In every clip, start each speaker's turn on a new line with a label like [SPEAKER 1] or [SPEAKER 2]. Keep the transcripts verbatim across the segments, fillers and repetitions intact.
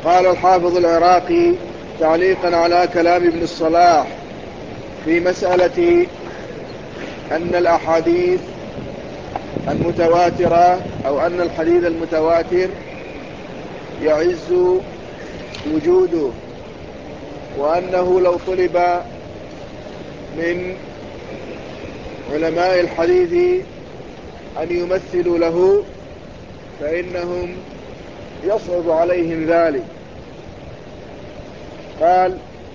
[SPEAKER 1] قال الحافظ العراقي تعليقا على كلام ابن الصلاح في مسألة أن الأحاديث المتواترة أو أن الحديث المتواتر يعز وجوده، وأنه لو طلب من علماء الحديث أن يمثلوا له فإنهم يصعب عليهم ذلك. قال: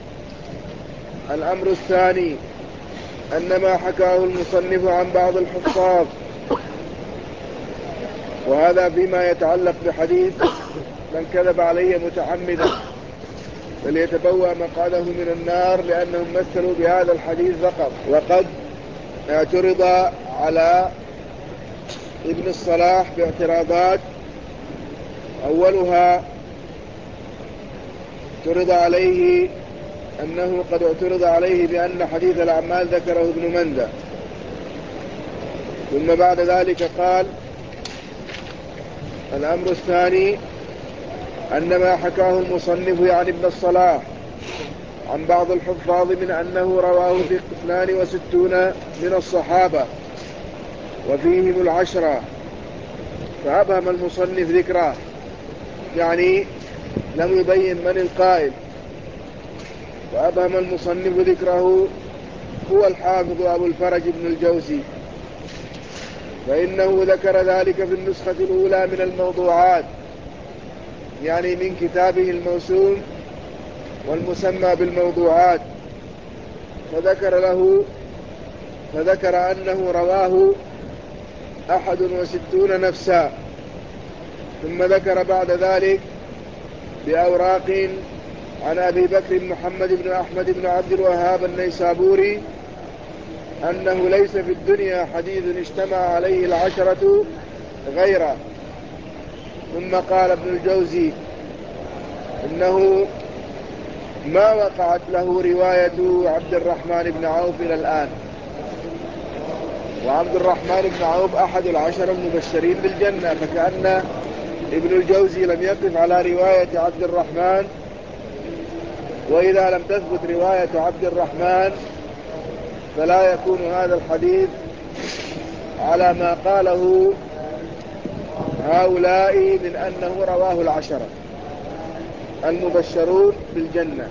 [SPEAKER 1] الأمر الثاني أن ما حكاه المصنف عن بعض الحفاظ، وهذا فيما يتعلق بحديث من كذب علي متعمدا فليتبوأ مقعده من النار، لأنهم مثلوا بهذا الحديث فقط. وقد اعترض على ابن الصلاح باعتراضات، أولها اعترض عليه أنه قد اعترض عليه بأن حديث الأعمال ذكره ابن مندة، ثم بعد ذلك قال: الأمر الثاني أن ما حكاه المصنف يعني ابن الصلاح عن بعض الحفاظ من أنه رواه في اثنان وستون من الصحابة وفيهم العشرة، فأبهم المصنف ذكره، يعني لم يبين من القائل، وأبهم المصنف ذكره هو الحافظ أبو الفرج بن الجوزي، فإنه ذكر ذلك في النسخة الأولى من الموضوعات، يعني من كتابه الموسوم والمسمى بالموضوعات، فذكر له فذكر أنه رواه أحد وستون نفسا، ثم ذكر بعد ذلك بأوراق عن أبي بكر محمد بن أحمد بن عبد الوهاب النيسابوري أنه ليس في الدنيا حديث اجتمع عليه العشرة غيره. ثم قال ابن الجوزي إنه ما وقعت له رواية عبد الرحمن بن عوف إلى الآن، وعبد الرحمن بن عوف أحد العشر المبشرين بالجنة، فكأن ابن الجوزي لم يقف على رواية عبد الرحمن، وإذا لم تثبت رواية عبد الرحمن فلا يكون هذا الحديث على ما قاله هؤلاء من أنه رواه العشرة المبشرون بالجنة.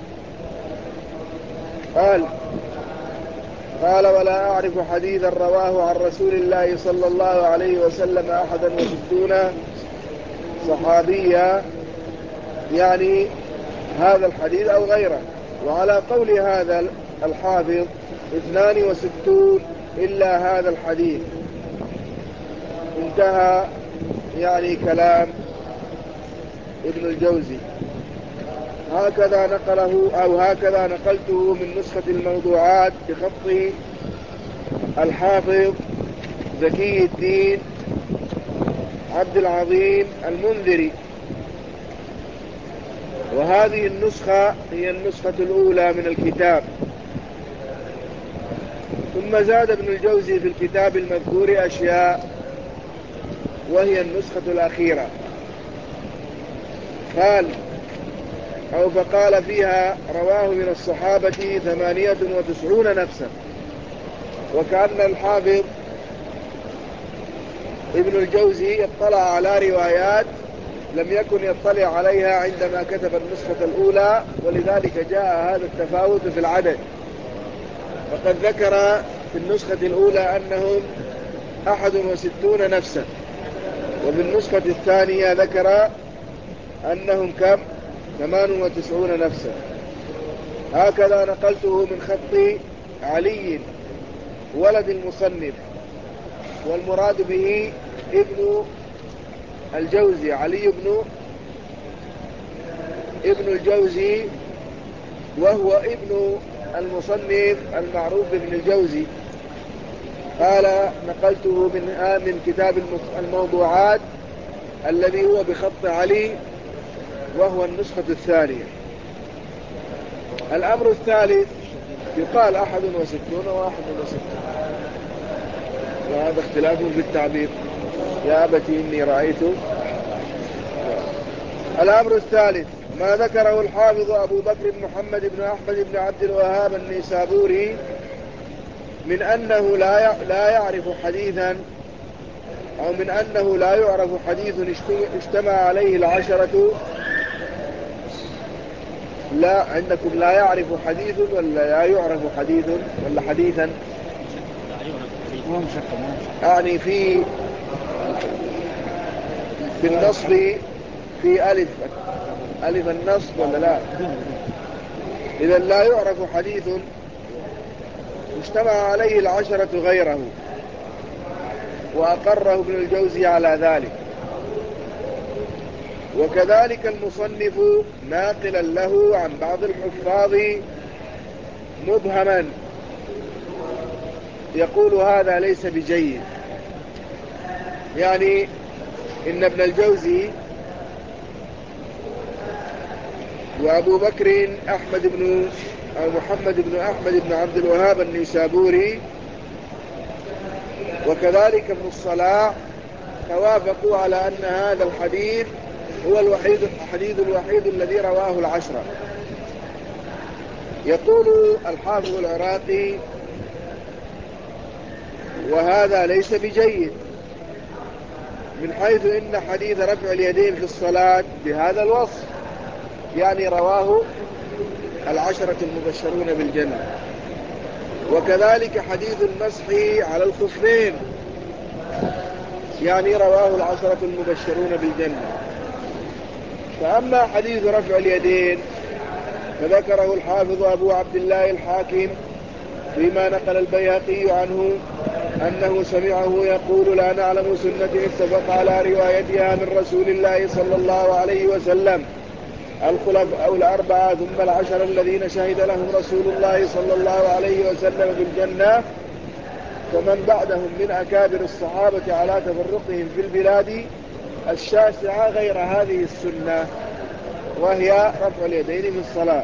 [SPEAKER 1] قال قال ولا أعرف حديثا رواه عن رسول الله صلى الله عليه وسلم أحدا وستون صحابيا، يعني هذا الحديث أو غيره. وعلى قول هذا الحافظ اثنان وستون إلا هذا الحديث. انتهى يعني كلام ابن الجوزي. هكذا نقله أو هكذا نقلته من نسخة الموضوعات بخط الحافظ زكي الدين عبد العظيم المنذري، وهذه النسخة هي النسخة الأولى من الكتاب. ثم زاد ابن الجوزي في الكتاب المذكور أشياء، وهي النسخة الأخيرة. قال أو فقال فيها رواه من الصحابة ثمانية وتسعون نفسا، وكأن الحافظ ابن الجوزي اطلع على روايات لم يكن يطلع عليها عندما كتب النسخة الأولى، ولذلك جاء هذا التفاوت في العدد. فقد ذكر في النسخة الأولى أنهم أحد وستون نفسا، وفي النسخة الثانية ذكر أنهم كم؟ ثمان وتسعون نفسا. هكذا نقلته من خط علي ولد المصنف، والمراد به ابن الجوزي، علي بن ابن الجوزي، وهو ابن المصنف المعروف بابن الجوزي. قال نقلته من من كتاب الموضوعات الذي هو بخط علي، وهو النسخة الثانية. الأمر الثالث يقال أحد وستون وواحد وستون، وهذا اختلاف في التعبير. يا أبتي إني رأيت. الأمر الثالث ما ذكره الحافظ أبو بكر محمد بن أحمد بن عبد الوهاب النيسابوري من أنه لا لا يعرف حديثا، أو من أنه لا يعرف حديث اجتمع عليه العشرة. لا عندكم لا يعرف حديث ولا لا يعرف حديث ولا حديثا؟ يعني في في النصب في ألف ألف النصب ولا لا؟ إذا لا يعرف حديث اجتمع عليه العشرة غيره، وأقره ابن الجوزي على ذلك. وكذلك المصنف ناقلا له عن بعض الحفاظ مبهما يقول هذا ليس بجيد. يعني إن ابن الجوزي وأبو بكر أحمد بن أو محمد بن أحمد بن عبد الوهاب النيسابوري وكذلك ابن الصلاح توافقوا على أن هذا الحديث هو الوحيد الحديث الوحيد الذي رواه العشرة. يقول الحافظ العراقي وهذا ليس بجيد، من حيث إن حديث رفع اليدين في الصلاة بهذا الوصف يعني رواه العشرة المبشرون بالجنة، وكذلك حديث المسح على الخفين يعني رواه العشرة المبشرون بالجنة. فأما حديث رفع اليدين فذكره الحافظ أبو عبد الله الحاكم فيما نقل البيهقي عنه أنه سمعه يقول لا نعلم سنة اتفق على روايتها من رسول الله صلى الله عليه وسلم الخلفاء الأربعة ثم العشر الذين شهد لهم رسول الله صلى الله عليه وسلم بالجنة فمن بعدهم من أكابر الصحابة على تفرقهم في البلاد الشاسعة غير هذه السنة وهي رفع اليدين في الصلاة.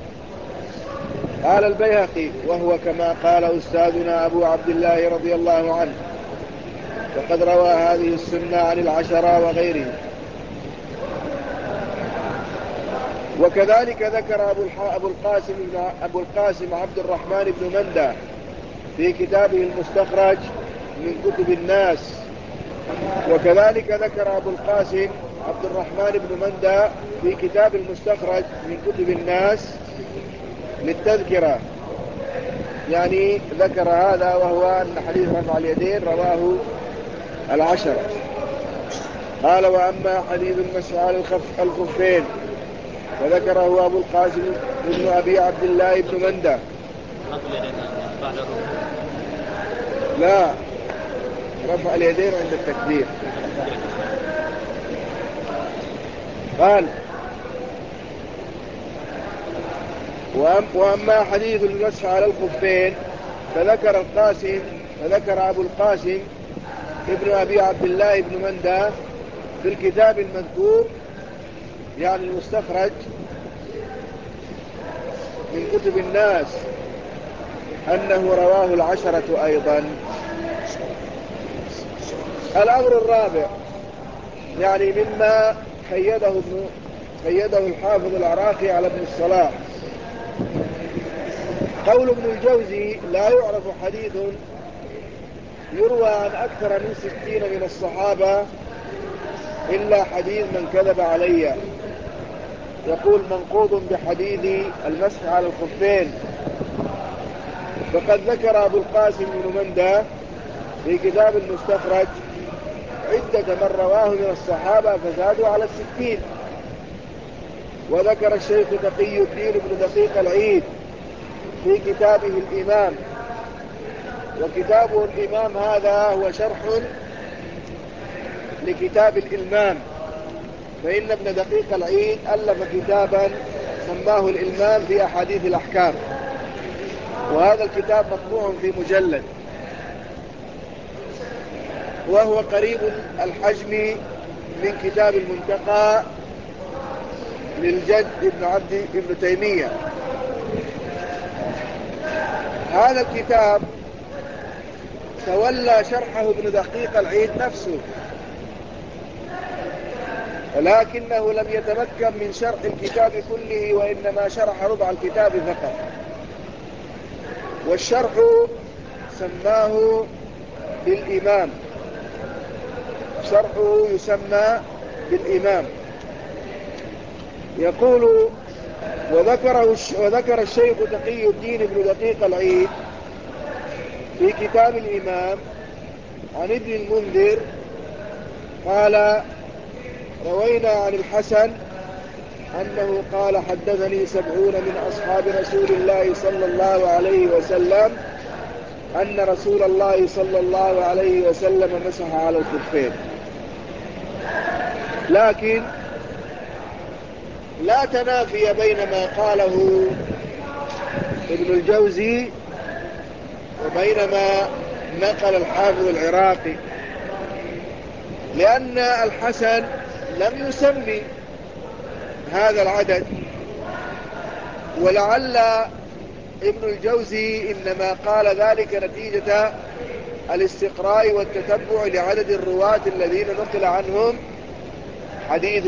[SPEAKER 1] قال البيهقي وهو كما قال أستاذنا أبو عبد الله رضي الله عنه، وقد روى هذه السنة عن العشرة وغيرهم. وكذلك ذكر أبو, أبو, القاسم أبو القاسم عبد الرحمن بن مندى في كتابه المستخرج من كتب الناس. وكذلك ذكر أبو القاسم عبد الرحمن بن مندى في كتاب المستخرج من كتب الناس للتذكرة، يعني ذكر هذا وهو أن حديث رفع اليدين رواه العشرة. قال وأما حديث المسح على الخفين فذكره أبو القاسم ابن أبي عبد الله بن مندى. لا، رفع اليدين عند التكبير. قال وأما حديث المسح على الخفين فذكر القاسم فذكر أبو القاسم ابن أبي عبد الله بن مندى في الكتاب المذكور يعني المستخرج من كتب الناس أنه رواه العشرة أيضا. الأمر الرابع يعني مما قيده ابن قيده الحافظ العراقي على ابن الصلاح قول ابن الجوزي لا يعرف حديث يروى عن أكثر من ستين من الصحابة إلا حديث من كذب علي. يقول منقوض بحديث المسح على الخفين. فقد ذكر أبو القاسم بن مندى في كتاب المستخرج عدة من رواه من الصحابة فزادوا على الستين. وذكر الشيخ تقي الدين بن دقيق العيد في كتابه الإمام، وكتابه الإمام هذا هو شرح لكتاب الإلمام، فإن ابن دقيق العيد ألف كتابا سماه الإلمام في أحاديث الأحكام، وهذا الكتاب مطبوع في مجلد، وهو قريب الحجم من كتاب المنتقى للجد ابن عبد ابن تيمية. هذا الكتاب تولى شرحه ابن دقيق العيد نفسه، لكنه لم يتمكن من شرح الكتاب كله، وإنما شرح ربع الكتاب فقط. والشرح سماه بالإمام، شرحه يسمى بالإمام. يقول: وذكره وذكر الشيخ تقي الدين بن دقيق العيد في كتاب الإمام عن ابن المنذر قال: روينا عن الحسن أنه قال: حدثني سبعون من أصحاب رسول الله صلى الله عليه وسلم أن رسول الله صلى الله عليه وسلم مسح على الخفين. لكن لا تنافي بين ما قاله ابن الجوزي وبين ما نقل الحافظ العراقي، لأن الحسن لم يسمي هذا العدد، ولعل ابن الجوزي إنما قال ذلك نتيجة الاستقراء والتتبع لعدد الرواة الذين نقل عنهم حديث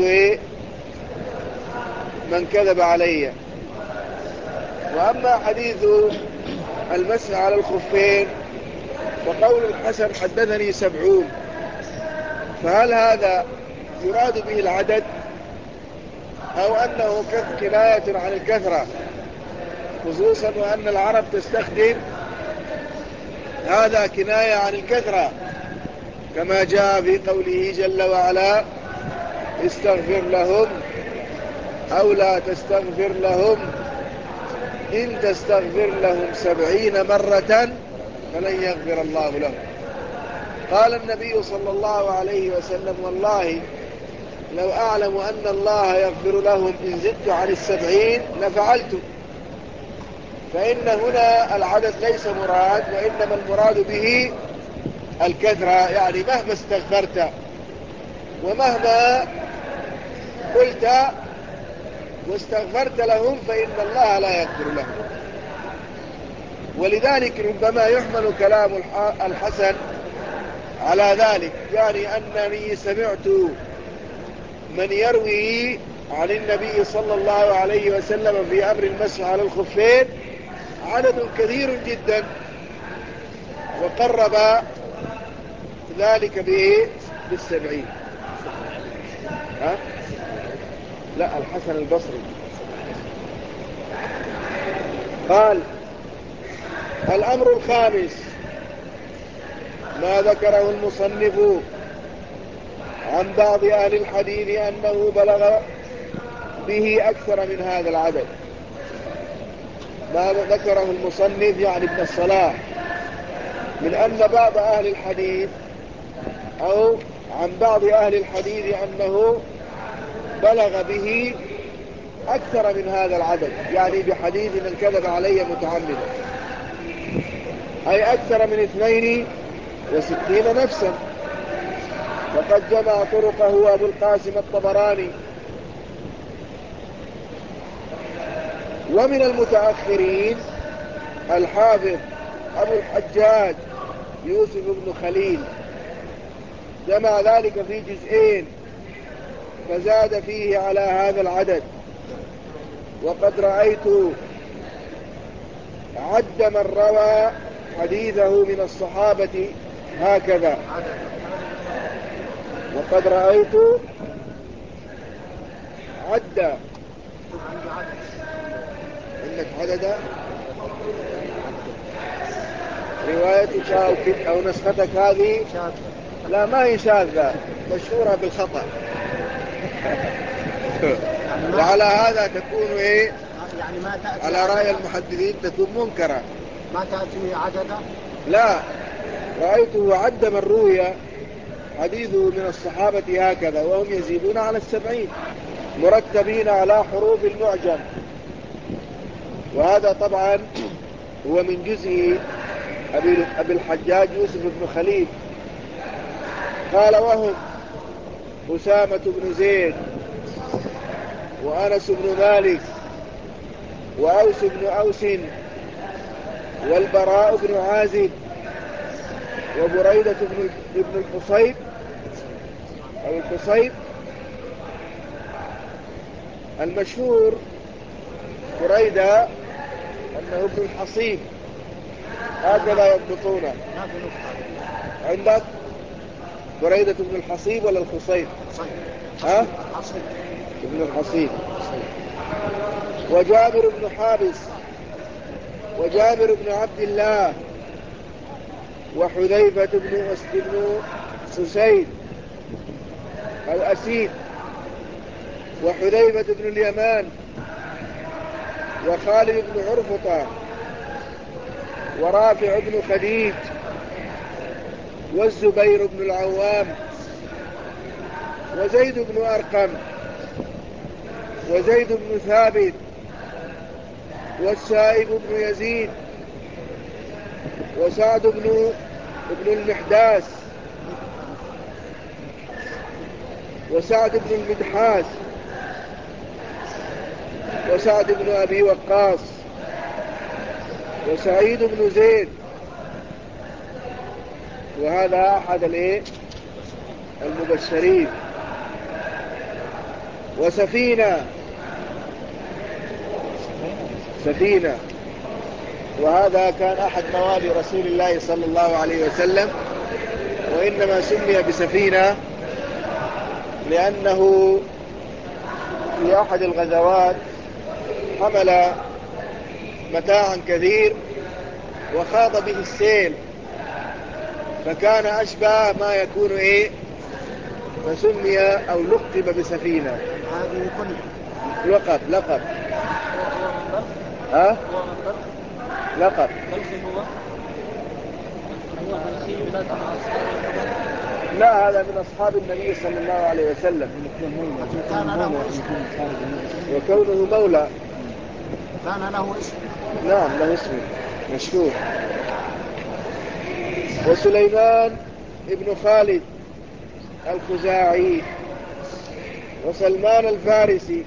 [SPEAKER 1] من كذب علي. وأما حديث المسح على الخفين فقول الحسن حدثني سبعون، فهل هذا يراد به العدد أو أنه كناية عن الكثرة، خصوصا وأن العرب تستخدم هذا كناية عن الكثرة، كما جاء في قوله جل وعلا: استغفر لهم أو لا تستغفر لهم إن تستغفر لهم سبعين مرة فلن يغفر الله لهم. قال النبي صلى الله عليه وسلم: والله لو أعلم أن الله يغفر لهم إن زدت عن السبعين لفعلت. فإن هنا العدد ليس مراد، وإنما المراد به الكثرة، يعني مهما استغفرت ومهما قلت واستغفرت لهم فإن الله لا يغفر لهم. ولذلك ربما يحمل كلام الحسن على ذلك، يعني أنني سمعت من يروي عن النبي صلى الله عليه وسلم في أمر المسح على الخفين عدد كثير جدا، وقرب ذلك به بالسبعين. ها؟ لا، الحسن البصري قال: الأمر الخامس ما ذكره المصنف عن بعض أهل الحديث أنه بلغ به أكثر من هذا العدد. ما ذكره المصنف يعني ابن الصلاح من أن بعض أهل الحديث أو عن بعض أهل الحديث أنه بلغ به أكثر من هذا العدد، يعني بحديث من كذب علي متعمدا، أي أكثر من اثنين وستين نفسا. وقد جمع طرقه أبو القاسم الطبراني. ومن المتأخرين الحافظ أبو الحجاج يوسف بن خليل جمع ذلك في جزئين فزاد فيه على هذا العدد. وقد رأيت عد من روى حديثه من الصحابة هكذا. وقد رأيت عد إنك عدد روايتك أو, أو نسختك هذه لا، ما هي شاذة، مشهورة بالخطأ. وعلى هذا تكون إيه؟
[SPEAKER 2] يعني ما تأتي
[SPEAKER 1] على رأي المحدثين تكون منكرة.
[SPEAKER 2] ما تأتي عددا؟
[SPEAKER 1] لا، رأيته عد من روي حديثه من الصحابة هكذا وهم يزيدون على السبعين مرتبين على حروف المعجم. وهذا طبعا هو من جزء أبي الحجاج يوسف بن خليل. قال: وهم أسامة بن زيد وأنس بن مالك وأوس بن أوس والبراء بن عازب وبريدة بن الحصيب أو الحصيب المشهور بريدة أنه ابن الحصيب، هكذا يضبطونه.
[SPEAKER 2] ما في نسخة.
[SPEAKER 1] عندك بريدة ابن الحصيب ولا الخصيب؟
[SPEAKER 2] حصيب.
[SPEAKER 1] ها؟
[SPEAKER 2] حصيب.
[SPEAKER 1] ابن الحصيب. وجابر بن حابس، وجابر بن عبد الله، وحذيفة بن بن أسيد الأسيد، وحذيفة بن اليمان، وخالد بن عرفطة، ورافع بن خديج، والزبير بن العوام، وزيد بن أرقم، وزيد بن ثابت، والسائب بن يزيد، وسعد بن ابن المحداس، وسعد بن المدحاس، وسعد بن أبي وقاص، وسعيد بن زيد. وهذا أحد الايه المبشرين. وسفينة، سفينة، وهذا كان أحد موالي رسول الله صلى الله عليه وسلم، وإنما سمي بسفينة لأنه في أحد الغزوات حمل متاعا كثير وخاض به السيل، فكان أشبه ما يكون إيه، فسمي أو لقب بسفينة.
[SPEAKER 2] هذه كل
[SPEAKER 1] لقب لقب ها لقب لا، هذا من أصحاب النبي صلى الله عليه وسلم،
[SPEAKER 2] كان له اسم.
[SPEAKER 1] وكونه مولى
[SPEAKER 2] كان له اسم.
[SPEAKER 1] نعم له اسم مشهور. وسليمان ابن خالد الخزاعي، وسلمان الفارسي.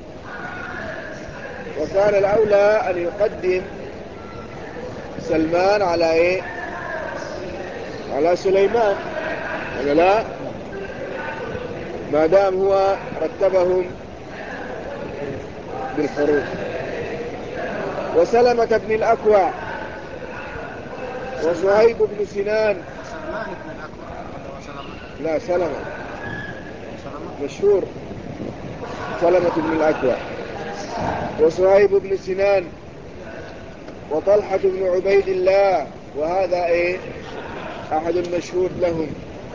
[SPEAKER 1] وكان الأولى أن يقدم سلمان على إيه؟ على سليمان، ولا لا؟ ما دام هو رتبهم بالحروف. وسلمة بن الأكوع، وصهيب بن سنان.
[SPEAKER 2] سلمان بن الأكوع ولا سلمة؟
[SPEAKER 1] لا، سلمة
[SPEAKER 2] سلمة
[SPEAKER 1] مشهور، سلمة بن الأكوع. وصهيب بن سنان، وطلحة بن عبيد الله، وهذا ايه احد المشهود لهم.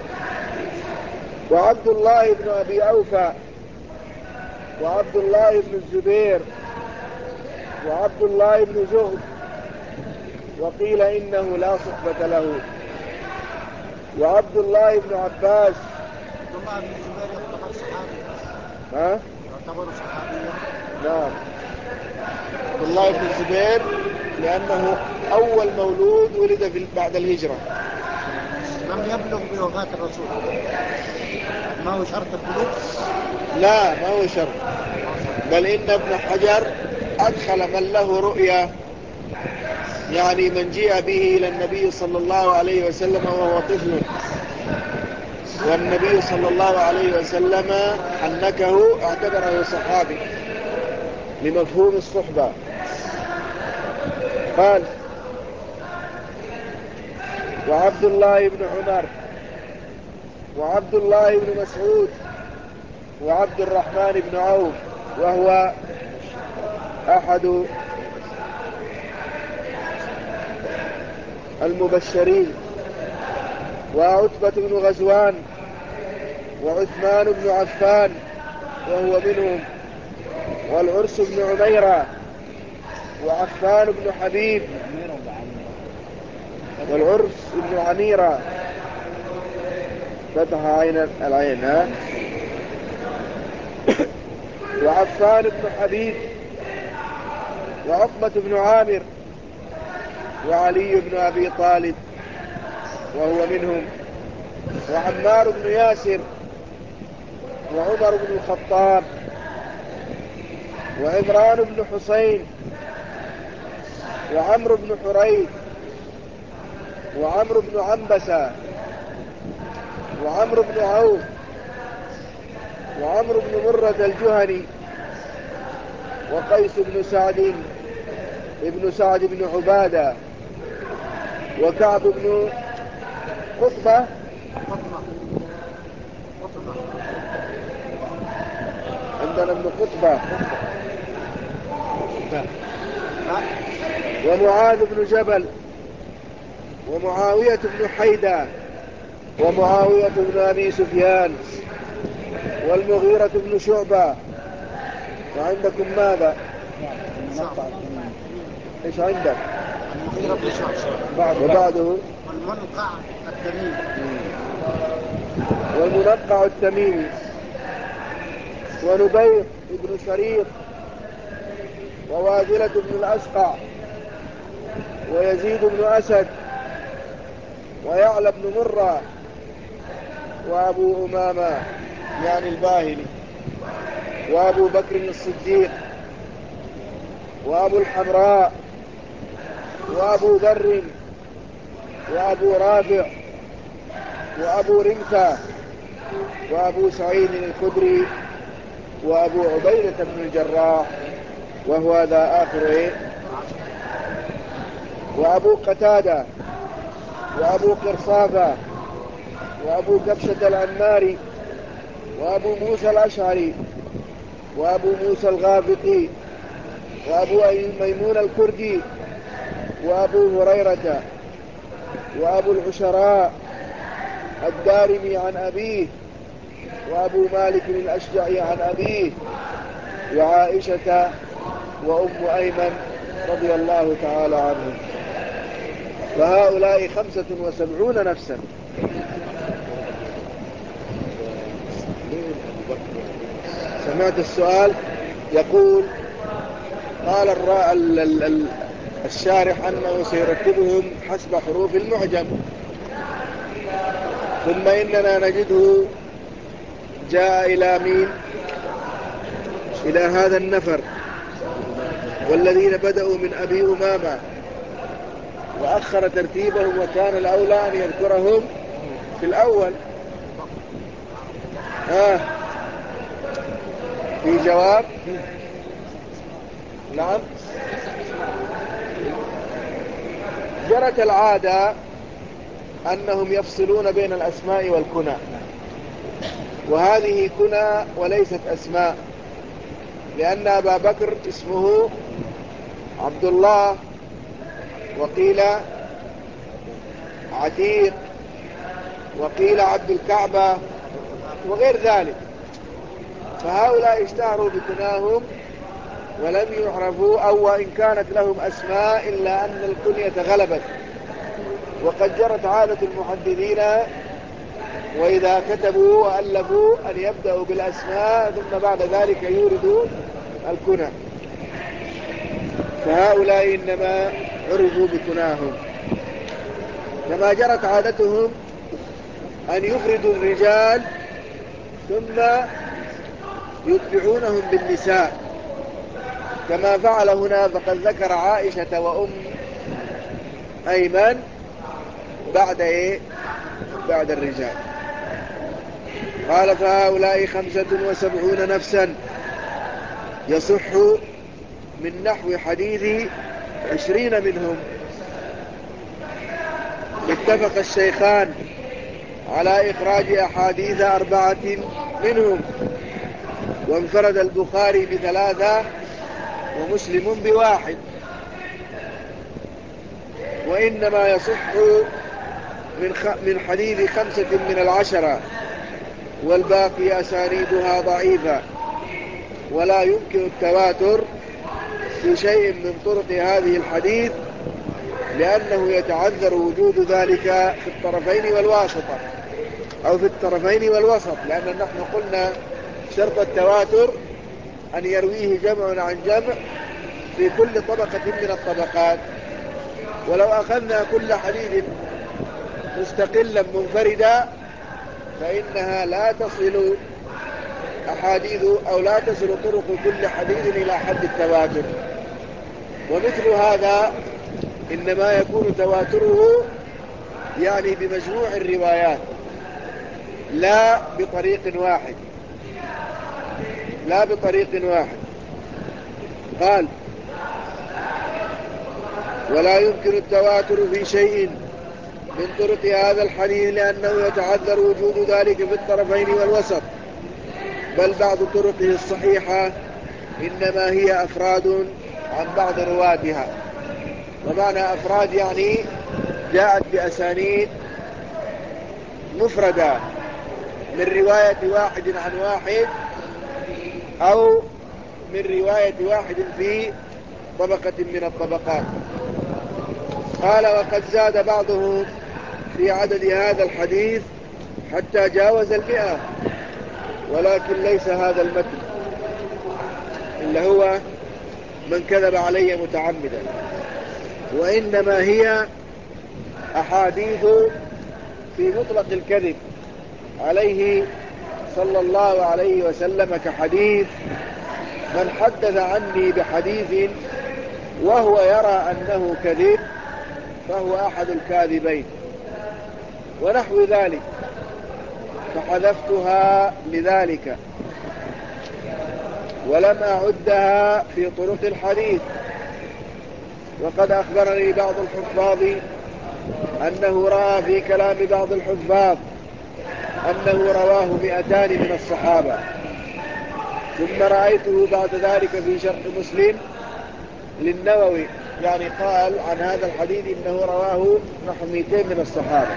[SPEAKER 1] وعبد الله بن ابي اوفى، وعبد الله بن الزبير، وعبد الله بن زهد، وقيل انه لا صحبة له. وعبد الله بن عباس.
[SPEAKER 2] عبد الله بن الزبير يعتبر صحابي.
[SPEAKER 1] ها؟
[SPEAKER 2] يعتبر صحابيا.
[SPEAKER 1] نعم، عبد الله بن الزبير لأنه أول مولود ولد بعد الهجرة.
[SPEAKER 2] لم يبلغ بوفاة الرسول. ما هو شرط البلوغ؟
[SPEAKER 1] لا، ما هو شرط، بل إن ابن حجر أدخل من له رؤية، يعني من جاء به إلى النبي صلى الله عليه وسلم وهو طفل، والنبي صلى الله عليه وسلم حنكه، اعتبره صحابي لمفهوم الصحبة. قال: وعبد الله بن عمر، وعبد الله بن مسعود، وعبد الرحمن بن عوف، وهو أحد المبشرين. وعتبة بن غزوان، وعثمان بن عفان، وهو منهم. والعرس بن عميرة، وعفان بن حبيب، والعرس بن عميرة، فتح عين العين ها وعفان بن حبيب، وعقبة بن عامر، وعلي بن أبي طالب، وهو منهم. وعمار بن ياسر، وعمر بن الخطاب، وعمران بن حسين، وعمرو بن حريث، وعمرو بن عنبسة، وعمرو بن عوف، وعمرو بن مرة الجهني، وقيس بن سعد ابن سعد بن عبادة، وكعب بن قطبة
[SPEAKER 2] قطمة قطمة
[SPEAKER 1] عندنا ابن قطبة،
[SPEAKER 2] ها؟
[SPEAKER 1] ومعاذ بن جبل، ومعاوية بن حيدة، ومعاوية بن أبي سفيان، والمغيرة بن شعبة. وعندكم ماذا؟ ايش عندك؟
[SPEAKER 2] المغيرة بن شعبة
[SPEAKER 1] وبعده
[SPEAKER 2] والمنقع التميمي
[SPEAKER 1] والمنقع التميمي، ونبيح بن شريط، وواذلة بن الأسقع، ويزيد بن أسد، ويعلى بن مرة، وأبو أمامة يعني الباهلي، وأبو بكر الصديق، وأبو الحمراء، وأبو ذر، وأبو رافع، وأبو رمثة، وأبو سعيد الخدري، وأبو عبيدة بن الجراح، وهو هذا آخر إيه؟ وأبو قتادة، وأبو قرصافة، وأبو كبشة العنماري، وأبو موسى الأشعري، وأبو موسى الغافقي، وأبو ميمون الكردي، وأبو هريرة، وأبو العشراء الدارمي عن أبيه، وأبو مالك الأشجعي عن أبيه، وعائشة، وأم أيمن رضي الله تعالى عنهم. فهؤلاء خمسة وسبعون نفسا. سمعت السؤال يقول قال الشارح أنه سيرتبهم حسب حروف المعجم، ثم إننا نجده جاء إلى مين؟ إلى هذا النفر والذين بدأوا من أبي أمامة، وأخر ترتيبهم، وكان الأولى أن يذكرهم في الأول. آه في جواب؟ نعم. جرت العادة أنهم يفصلون بين الأسماء والكنى، وهذه كنى وليست أسماء، لأن أبا بكر اسمه عبد الله، وقيل عتيق، وقيل عبد الكعبة، وغير ذلك. فهؤلاء اشتهروا بكناهم ولم يعرفوا، أو وإن كانت لهم أسماء إلا أن الكنية غلبت. وقد جرت عادة المحدثين وإذا كتبوا وألفوا أن يبدأوا بالأسماء ثم بعد ذلك يوردوا الكنى، فهؤلاء إنما عرفوا بكناهم. كما جرت عادتهم أن يفردوا الرجال ثم يتبعونهم بالنساء، كما فعل هنا، فقد ذكر عائشة وأم أيمن بعد إيه؟ بعد الرجال. قال فهؤلاء خمسة وسبعون نفسا، يصح من نحو حديث عشرين منهم. اتفق الشيخان على إخراج أحاديث أربعة منهم، وانفرد البخاري بثلاثة ومسلم بواحد. وإنما يصح من, خ... من حديث خمسة من العشرة، والباقي أسانيدها ضعيفة، ولا يمكن التواتر في شيء من طرق هذه الحديث، لأنه يتعذر وجود ذلك في الطرفين والواسطة، أو في الطرفين والوسط، لأن نحن قلنا شرط التواتر أن يرويه جمع عن جمع في كل طبقة من الطبقات. ولو أخذنا كل حديث مستقلا منفردا فإنها لا تصل أحاديث أو لا تصل طرق كل حديث إلى حد التواتر. ومثل هذا إنما يكون تواتره يعني بمجموع الروايات، لا بطريق واحد لا بطريق واحد قال: ولا يمكن التواتر في شيء من طرق هذا الحديث لأنه يتعذر وجود ذلك في الطرفين والوسط، بل بعض طرقه الصحيحة إنما هي أفراد عن بعض رواتها. ومعنى أفراد يعني جاءت بأسانيد مفردة من رواية واحد عن واحد أو من رواية واحد في طبقة من الطبقات. قال: وقد زاد بعضهم في عدد هذا الحديث حتى جاوز المئة، ولكن ليس هذا المتن اللي هو من كذب علي متعمدا، وإنما هي أحاديث في مطلق الكذب عليه صلى الله عليه وسلم، كحديث: من حدث عني بحديث وهو يرى أنه كذب فهو أحد الكاذبين، ونحو ذلك، فحذفتها لذلك ولم أعدها في طرق الحديث. وقد أخبرني بعض الحفاظ أنه رأى في كلام بعض الحفاظ أنه رواه مئتان من الصحابة، ثم رأيته بعد ذلك في شرح مسلم للنووي، يعني قال عن هذا الحديث إنه رواه نحو مئتين من الصحابة.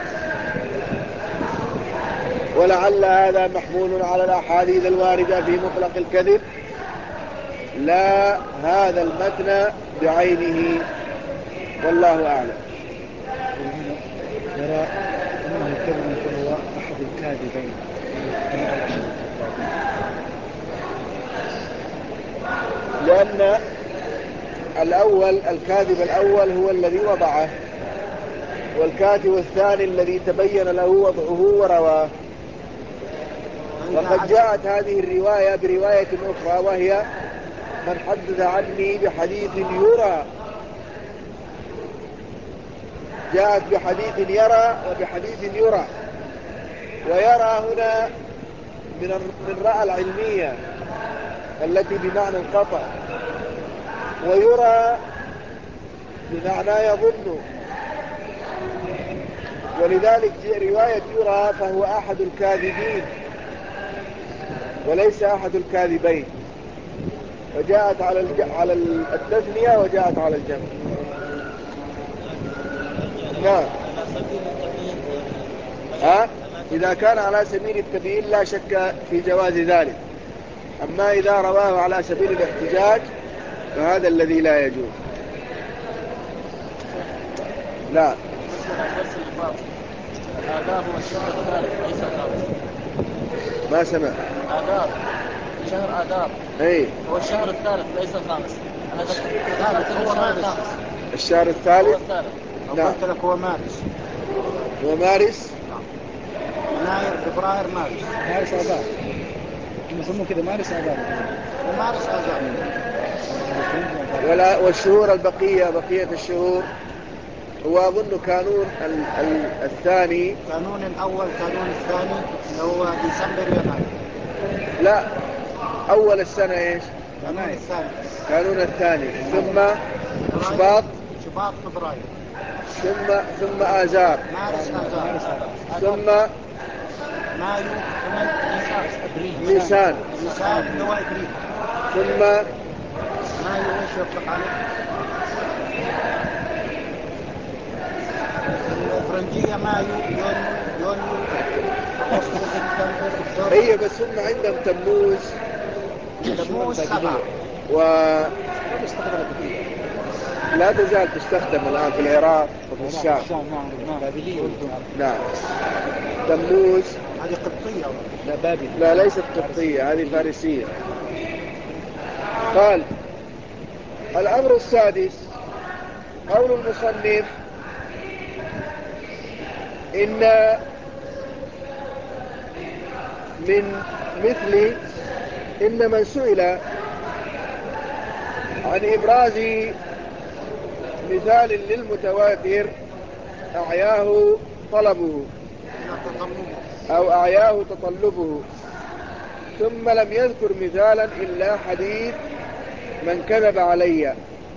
[SPEAKER 1] ولعل هذا محمول على الأحاديث الواردة في مطلق الكذب، لا هذا المتن بعينه، والله أعلم.
[SPEAKER 2] يرى أنه كذب فهو أحد الكاذبين.
[SPEAKER 1] لأن الأول الكاذب الأول هو الذي وضعه، والكاتب الثاني الذي تبين له وضعه ورواه. وقد جاءت هذه الرواية برواية أخرى، وهي: من حدث عني بحديث يرى. جاءت بحديث يرى وبحديث يرى، ويرى هنا من الرأى العلمية التي بمعنى القطع، ويرى بمعنى يظن، ولذلك رواية يرى فهو أحد الكاذبين وليس أحد الكاذبين، وجاءت على على التثنية وجاءت على الجمع. نعم. ها؟ إذا كان على سبيل التبيين لا شك في جواز ذلك، أما إذا رواه على سبيل الاحتجاج فهذا الذي لا يجوز. لا.
[SPEAKER 2] آداب والشهر الثالث ليس الخامس.
[SPEAKER 1] ما سمع.
[SPEAKER 2] آداب شهر آداب.
[SPEAKER 1] أي.
[SPEAKER 2] هو الشهر الثالث ليس الخامس. أنا ذكرت هو الشهر الثالث.
[SPEAKER 1] الشهر الثالث.
[SPEAKER 2] هو الثالث. نعم. قلت لك هو مارس.
[SPEAKER 1] هو مارس.
[SPEAKER 2] يناير فبراير مارس. مارس آذار. يسموه كده مارس آذار. مارس آذار.
[SPEAKER 1] ولا والشهور البقية بقية الشهور هو أظن كانون الثاني.
[SPEAKER 2] كانون الأول كانون الثاني اللي هو ديسمبر يناير.
[SPEAKER 1] لا، أول السنة إيش؟
[SPEAKER 2] كانون الثاني.
[SPEAKER 1] كانون الثاني، ثم شباط.
[SPEAKER 2] شباط فبراير.
[SPEAKER 1] ثم ثم آذار.
[SPEAKER 2] مارس آذار.
[SPEAKER 1] ثم
[SPEAKER 2] مايو ابريل.
[SPEAKER 1] نيسان.
[SPEAKER 2] نيسان اللي هو ابريل.
[SPEAKER 1] ثم
[SPEAKER 2] مايو ايش يطلق عليه؟ الفرنجية مايو يونيو يونيو أغسطس سبتمبر أكتوبر.
[SPEAKER 1] هي بس هم عندهم تموز.
[SPEAKER 2] تموز سبعة.
[SPEAKER 1] و لا تزال تستخدم الآن في العراق وفي الشام. نعم. تموز
[SPEAKER 2] هذه قبطية.
[SPEAKER 1] لا بابل. لا ليست قبطية، هذه فارسية. قال: الأمر السادس قول المصنف: إن من مثل إن من سئل عن إبراز مثال للمتواتر أعياه طلبه أو أعياه تطلبه، ثم لم يذكر مثالا إلا حديث من كذب علي.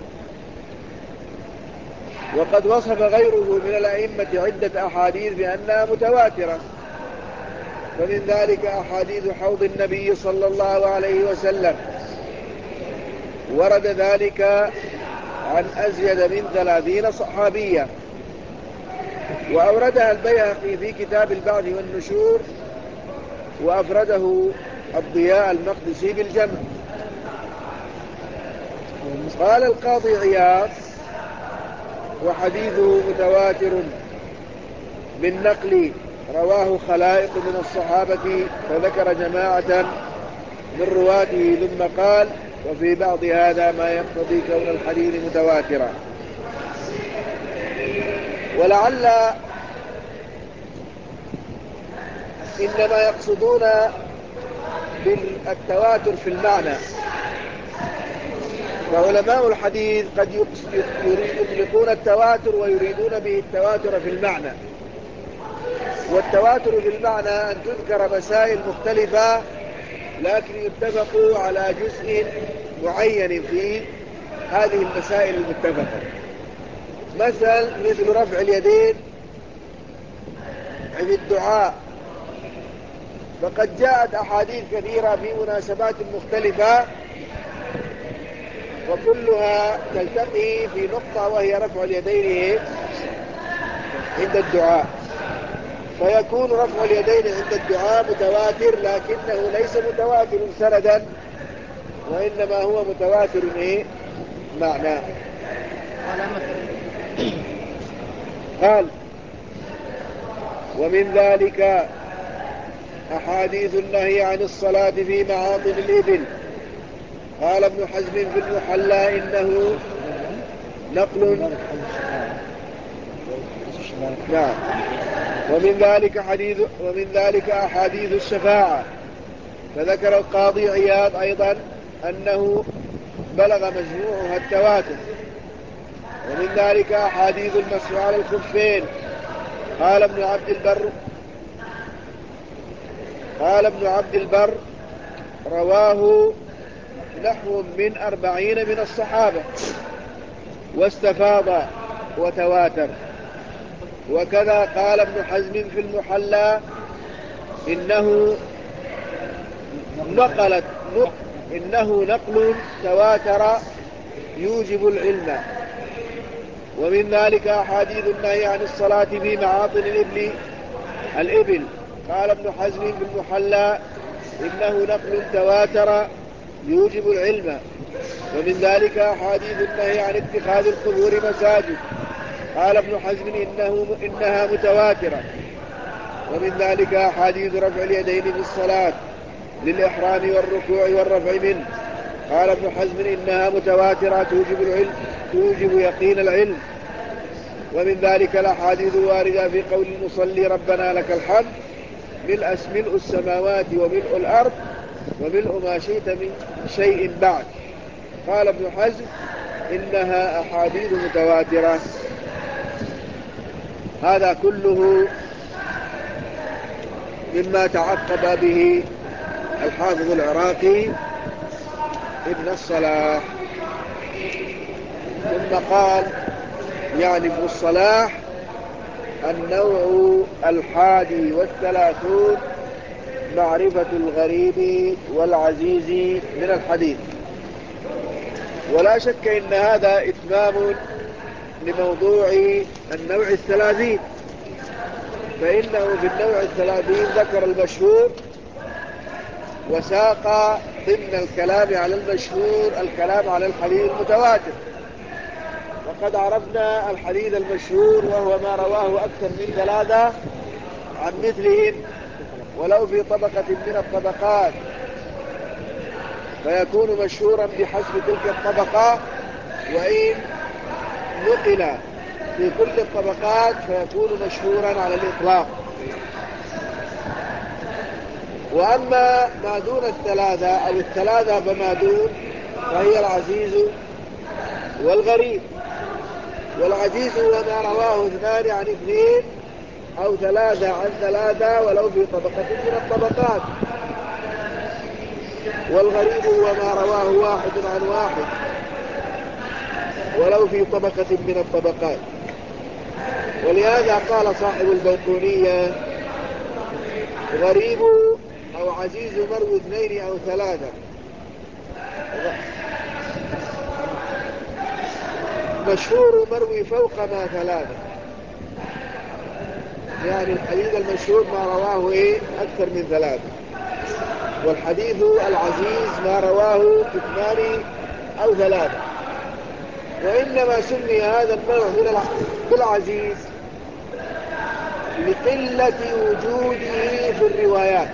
[SPEAKER 1] وقد وصف غيره من الأئمة عدة أحاديث بأنها متواترة، ومن ذلك أحاديث حوض النبي صلى الله عليه وسلم، ورد ذلك عن أزيد من ثلاثين صحابية، وأوردها البيهقي في كتاب البعث والنشور، وأفرده الضياء المقدسي بالجمع. قال القاضي عياض: وحديثه متواتر بالنقل، رواه خلائق من الصحابة، فذكر جماعة من رواته ثم قال: وفي بعض هذا ما يقتضي كون الحديث متواترا. ولعل إنما يقصدون بالتواتر في المعنى، وعلماء الحديث قد يطلقون التواتر ويريدون به التواتر في المعنى. والتواتر في المعنى أن تذكر مسائل مختلفة لكن يتفقوا على جزء معين في هذه المسائل المتفقة، مثل مثل رفع اليدين عند الدعاء، فقد جاءت أحاديث كثيرة في مناسبات مختلفة وكلها تلتقي في نقطة وهي رفع اليدين عند الدعاء، فيكون رفع اليدين عند الدعاء متواتر، لكنه ليس متواتر سندا، وإنما هو متواتر إيه؟ معنى. قال: ومن ذلك أحاديث النهي عن الصلاة في معاطن الإبل. قال ابن حزم في المحلى: إنه نقل. نعم. ومن ذلك حديث ومن ذلك أحاديث الشفاعة، فذكر القاضي عياض أيضا أنه بلغ مجموعها التواتر. ومن ذلك أحاديث المسح على الخفين. قال ابن عبد البر قال ابن عبد البر رواه نحو من أربعين من الصحابة واستفاض وتواتر. وكذا قال ابن حزم في المحلى: إنه نقلت إنه نقل تواتر يوجب العلم. ومن ذلك أحاديث النهي عن الصلاة في معاطن الإبل الإبل. قال ابن حزم في المحلى: إنه نقل تواتر يوجب العلم. ومن ذلك أحاديث النهي عن اتخاذ القبور مساجد. قال ابن حزم: إنه إنها متواترة. ومن ذلك أحاديث رفع اليدين في الصلاة للإحرام والركوع والرفع منه. قال ابن حزم: إنها متواترة توجب العلم توجب يقين العلم. ومن ذلك الأحاديث الواردة في قول المصلي: ربنا لك الحمد ملء ملء السماوات وملء الأرض وملء ما شئت من شيء بعد. قال ابن حزم: إنها أحاديث متواترة. هذا كله مما تعقب به الحافظ العراقي ابن الصلاح. ثم قال يعني ابن الصلاح: النوع الحادي والثلاثون معرفة الغريب والعزيز من الحديث. ولا شك إن هذا إتمام لموضوع النوع الثلاثين، فإنه في النوع الثلاثين ذكر المشهور وساق ضمن الكلام على المشهور الكلام على الحديث المتواتر. وقد عرفنا الحديث المشهور وهو ما رواه أكثر من ثلاثة عن مثلهم ولو في طبقة من الطبقات، فيكون مشهورا بحسب تلك الطبقة، وإن نقل في كل الطبقات فيكون مشهورا على الإطلاق. وأما ما دون الثلاثة أو الثلاثة فما دون فهي العزيز والغريب. والعزيز هو ما رواه اثنان عن اثنين أو ثلاثة عن ثلاثة ولو في طبقة من الطبقات. والغريب هو ما رواه واحد عن واحد ولو في طبقة من الطبقات. ولهذا قال صاحب البيقونية: غريب أو عزيز مروي اثنين أو ثلاثة. مشهور مروي فوق ما ثلاثة، يعني الحديث المشهور ما رواه إيه أكثر من ثلاثة، والحديث العزيز ما رواه اثنان أو ثلاثة. وإنما سمي هذا النوع بالعزيز لقلة وجوده في الروايات،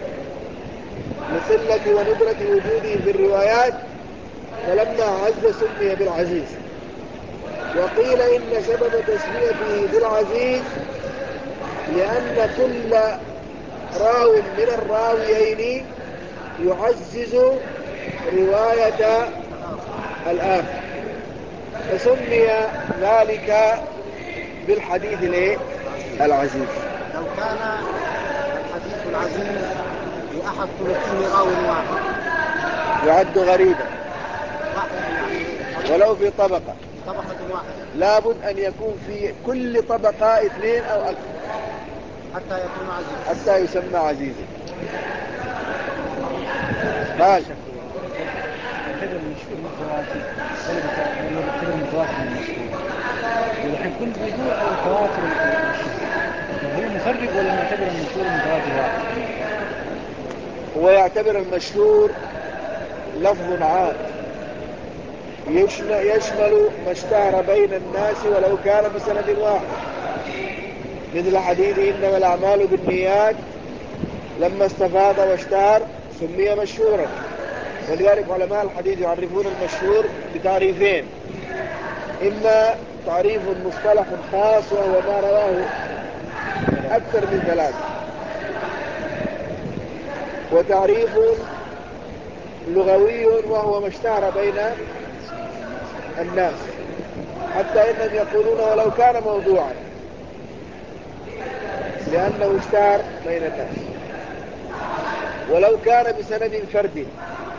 [SPEAKER 1] لقلة وندرة وجوده في الروايات، فلما عز سمي بالعزيز. وقيل إن سبب تسميته بالعزيز لأن كل راو من الراويين يعزز رواية الآخر، فسمي ذلك بالحديث العزيز.
[SPEAKER 2] لو كان الحديث العزيز بأحد طرقه راو واحد
[SPEAKER 1] يعد غريبا
[SPEAKER 2] واحد، يعني
[SPEAKER 1] ولو في طبقة،
[SPEAKER 2] في طبقة واحدة،
[SPEAKER 1] لابد أن يكون في كل طبقة اثنين أو أكثر
[SPEAKER 2] حتى يكون عزيز،
[SPEAKER 1] حتى يسمى عزيزا. قال
[SPEAKER 2] يعتبر المشهور متواتر ولا يعتبر متواتر المشهور؟ والحين كنت بيقول على التواتر المشهور، هو مفرق ولا يعتبر المشهور متواتر واحد؟
[SPEAKER 1] هو يعتبر المشهور لفظ عام يشمل ما اشتهر بين الناس ولو كان بسند واحد، مثل حديث إنما الأعمال بالنيات لما استفاض واشتهر سمي مشهورا. ولذلك علماء الحديث يعرفون المشهور بتعريفين: إما تعريف مصطلح خاص وهو ما رواه أكثر من ثلاثة، وتعريف لغوي وهو ما اشتهر بين الناس، حتى إنهم يقولون ولو كان موضوعا لأنه اشتهر بين الناس، ولو كان بسند فردي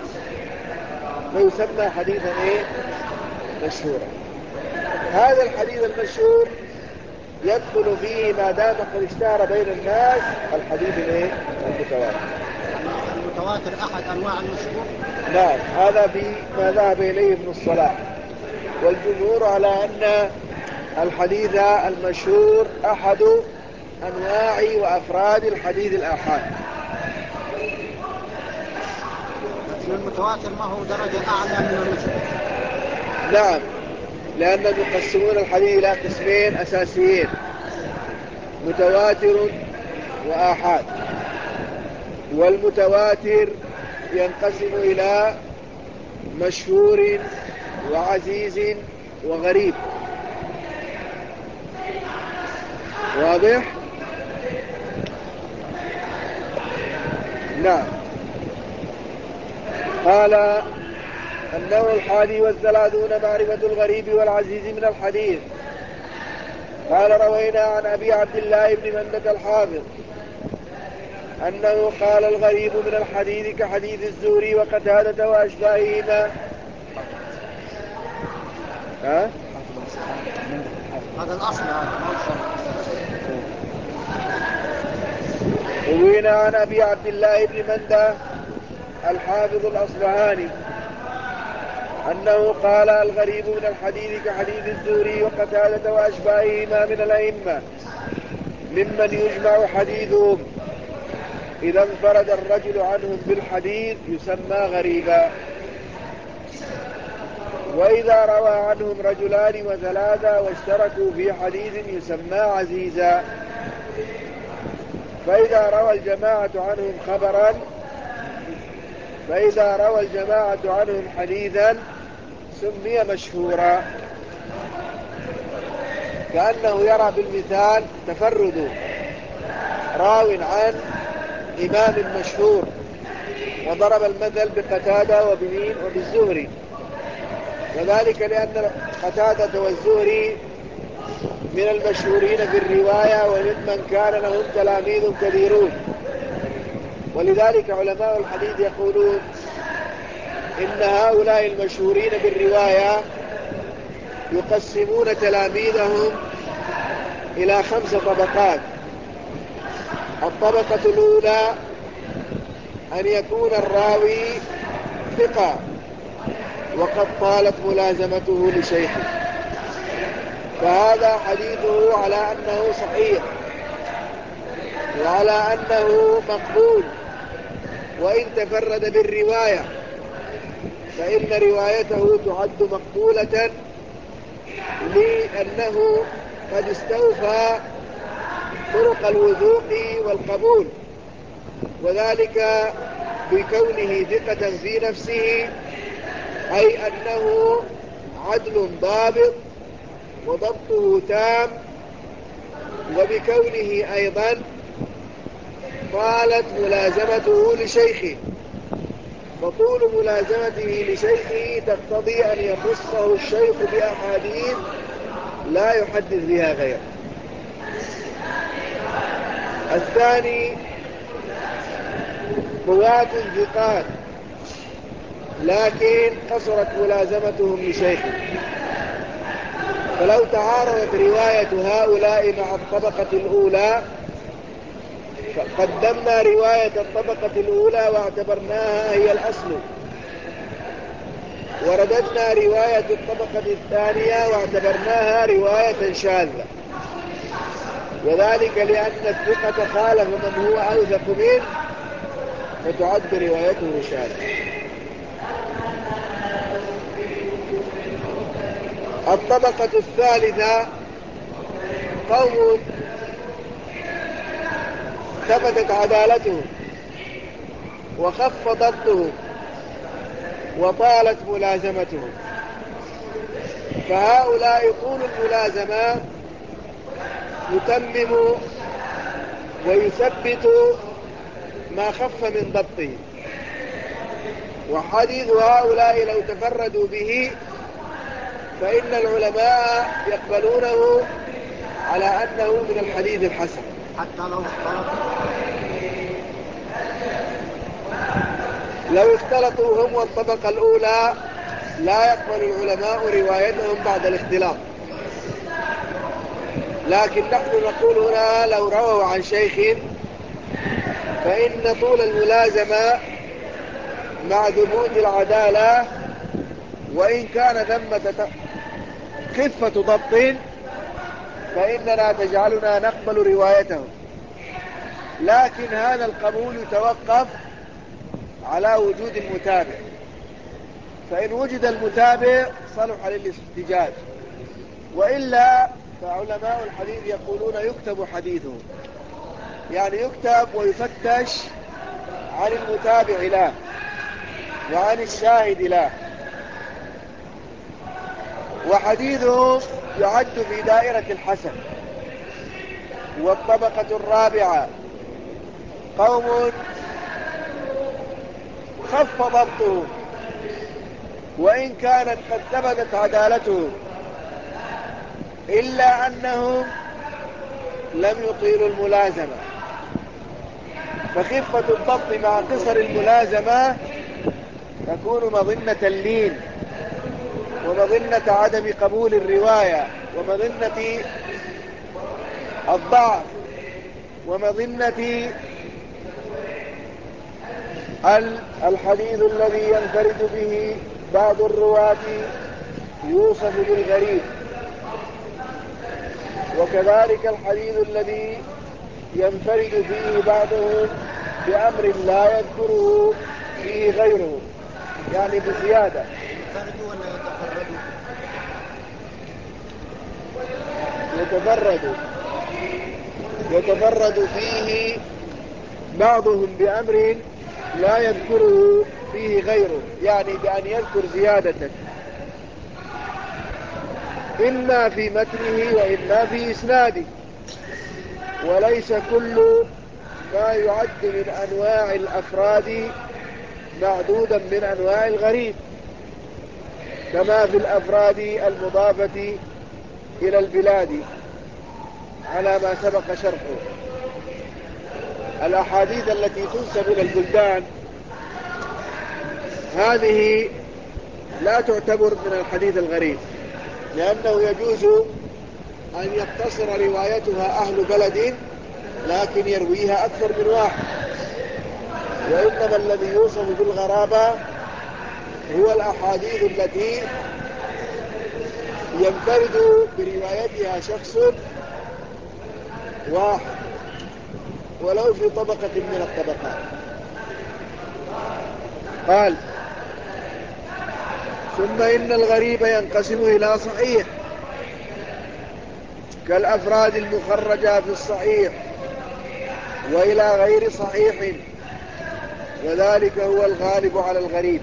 [SPEAKER 1] فيسمى حديثا إيه مشهورا. هذا الحديث المشهور يدخل فيه ما دام قد اشتهر بين الناس الحديث الايه المتواتر.
[SPEAKER 2] المتواتر احد انواع المشهور.
[SPEAKER 1] نعم، هذا في ما ذهب اليه ابن الصلاح، والجمهور على ان الحديث المشهور احد انواع وافراد الحديث الاحاد.
[SPEAKER 2] لكن المتواتر ما هو درجة اعلى من المشهور.
[SPEAKER 1] نعم، لانهم يقسمون الحديث الى قسمين اساسيين: متواتر وآحاد. والمتواتر ينقسم إلى مشهور وعزيز وغريب. واضح؟ نعم. قال: النوع الحادي والثلاثون معرفة الغريب والعزيز من الحديث. قال: روينا عن أبي عبد الله بن مندة الحافظ أنه قال: الغريب من الحديث كحديث الزهري وقتادة وأشباههما. ها؟
[SPEAKER 2] هذا الأصل، هذا
[SPEAKER 1] روينا عن أبي عبد الله بن مندة الحافظ الأصبهاني أنه قال: الغريب من الحديث كحديث الزهري وقتادة وأشباههما من الأئمة ممن يجمع حديثهم، إذا انفرد الرجل عنهم بالحديث يسمى غريبا، وإذا روى عنهم رجلان وثلاثة واشتركوا في حديث يسمى عزيزا، فإذا روى الجماعة عنهم خبرا فإذا روى الجماعة عنهم حديثا سمي مشهورا. كأنه يرى بالمثال تفرد راو عن إمام مشهور، وضرب المثل بقتادة وبمين وبالزهري، وذلك لأن قتادة والزهري من المشهورين في الرواية وممن كان لهم تلاميذ كثيرون، ولذلك علماء الحديث يقولون إن هؤلاء المشهورين بالرواية يقسمون تلاميذهم إلى خمس طبقات. الطبقة الأولى أن يكون الراوي ثقة وقد طالت ملازمته لشيخه، فهذا حديثه على أنه صحيح وعلى أنه مقبول، وإن تفرد بالرواية فإن روايته تعد مقبولة لأنه قد استوفى طرق الوثوق والقبول، وذلك بكونه ثقة في نفسه، أي أنه عدل ضابط وضبطه تام، وبكونه أيضا طالت ملازمته لشيخه، فطول ملازمته لشيخه تقتضي أن يخصه الشيخ بأحاديث لا يحدث بها غيره. الثاني رواة ثقات لكن قصرت ملازمتهم لشيخه، فلو تعارضت رواية هؤلاء مع الطبقة الأولى قدمنا رواية الطبقة الأولى واعتبرناها هي الأصل، ورددنا رواية الطبقة الثانية واعتبرناها رواية شاذة، وذلك لأن الثقة خالف من هو أوثق منه فتعد روايته شاذة. الطبقة الثالثة قوم ثبتت عدالتهم وخف ضبطهم وطالت ملازمتهم، فهؤلاء طول الملازمة يتمم ويثبت ما خف من ضبطه، وحديث هؤلاء لو تفردوا به فإن العلماء يقبلونه على أنه من الحديث الحسن
[SPEAKER 2] حتى لو اختلطوا
[SPEAKER 1] لو اختلطوا هم والطبقة الأولى لا يقبل العلماء روايتهم بعد الاختلاط، لكن نحن نقول هنا لو رووا عن شيخ فإن طول الملازمة مع ثبوت العدالة وإن كان ثمة خفة ضبط فإننا تجعلنا نقبل روايته، لكن هذا القبول يتوقف على وجود المتابع، فإن وجد المتابع صلح للاحتجاج، وإلا فعلماء الحديث يقولون يكتب حديثه، يعني يكتب ويفتش عن المتابع له وعن الشاهد له، وحديثه يعد في دائرة الحسن. والطبقة الرابعة قوم خف ضبطهم وإن كانت قد ثبتت عدالتهم إلا أنهم لم يطيلوا الملازمة، فخفة الضبط مع قصر الملازمة تكون مظنة اللين ومظنة عدم قبول الرواية ومظنة الضعف ومظنة الحديث الذي ينفرد به بعض الرواة يوصف بالغريب، وكذلك الحديث الذي ينفرد فيه بعضهم بأمر لا يذكره فيه غيره، يعني بزيادة.
[SPEAKER 2] ينفردوا ولا يتفردوا؟
[SPEAKER 1] يتفرد يتفرد فيه بعضهم بأمر لا يذكره فيه غيره، يعني بأن يذكر زيادة إما في متنه وإما في إسناده، وليس كل ما يعد من أنواع الأفراد معدودا من أنواع الغريب، كما في الأفراد المضافة إلى البلاد على ما سبق شرحه. الأحاديث التي تنسب إلى البلدان هذه لا تعتبر من الحديث الغريب، لأنه يجوز أن يقتصر روايتها أهل بلد لكن يرويها أكثر من واحد. وإنما الذي يوصف بالغرابة هو الأحاديث التي ينفرد بروايتها شخص واحد ولو في طبقة من الطبقات. قال: ثم إن الغريب ينقسم إلى صحيح كالأفراد المخرجة في الصحيح، وإلى غير صحيح، وذلك هو الغالب على الغريب،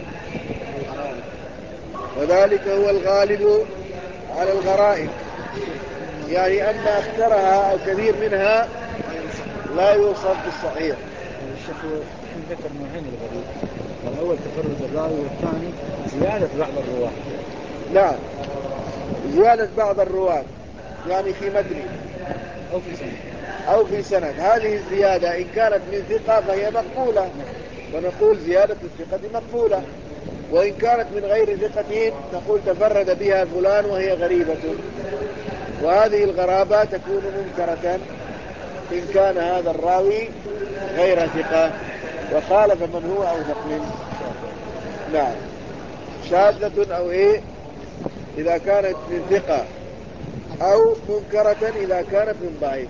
[SPEAKER 1] وذلك هو الغالب على الغرائب، يعني أن أكثرها أو كثير منها لا يوصف بالصحيح.
[SPEAKER 2] الشيخ ذكر نوعين الغريب، الأول تفرد الراوي، والثاني زيادة بعض الرواة.
[SPEAKER 1] نعم، زيادة بعض الرواة يعني في متن
[SPEAKER 2] أو في سند
[SPEAKER 1] أو في سند. هذه الزيادة إن كانت من ثقة فهي مقبولة، ونقول زيادة الثقة مقبولة، وإن كانت من غير ثقة نقول تفرد بها فلان وهي غريبة. وهذه الغرابة تكون منكرة إن كان هذا الراوي غير ثقة وخالف من هو أوثق منه. نعم، شاذة أو إيه إذا كانت من ثقة، أو منكرة إذا كانت من ضعيف.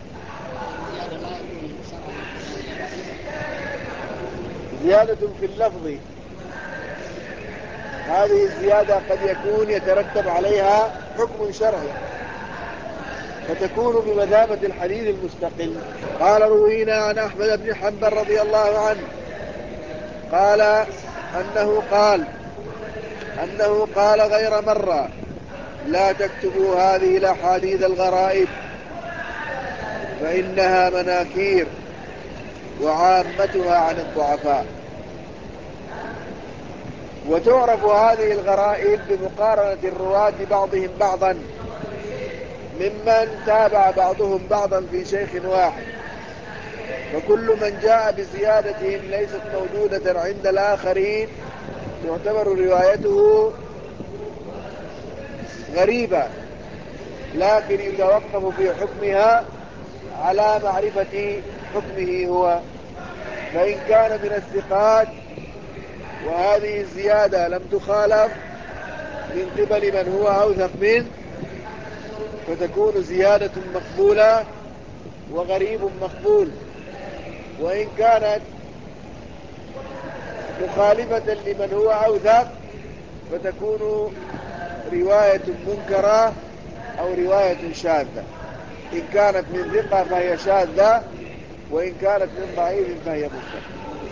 [SPEAKER 1] زيادة في اللفظ، هذه الزيادة قد يكون يترتب عليها حكم شرعي فتكون بمثابة الحديث المستقل. قال: روينا عن أحمد بن حنبل رضي الله عنه قال أنه قال أنه قال غير مرة: لا تكتبوا هذه الأحاديث الغرائب فإنها مناكير وعامتها عن الضعفاء. وتعرف هذه الغرائب بمقارنة الرواة بعضهم بعضا، ممن تابع بعضهم بعضا في شيخ واحد، فكل من جاء بزيادة ليست موجودة عند الآخرين تعتبر روايته غريبة، لكن يتوقف في حكمها على معرفة حكمه هو. فإن كان من الثقات وهذه الزيادة لم تخالف من قبل من هو أوثق منه فتكون زيادة مقبولة وغريب مقبول. وإن كانت مخالفة لمن هو أوثق فتكون رواية منكرة أو رواية شاذة. إن كانت من ثقة فهي شاذة، وإن كانت من ضعيف فهي منكرة.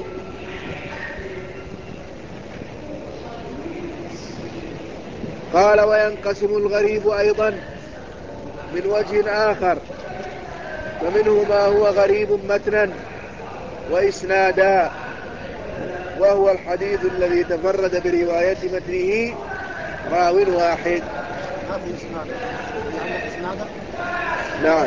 [SPEAKER 1] قال: وينقسم الغريب أيضا من وجه آخر، فمنه ما هو غريب متنا وإسنادا، وهو الحديث الذي تفرد برواية متنه راو واحد.
[SPEAKER 2] ما في إسناد، يعني إسنادا.
[SPEAKER 1] نعم.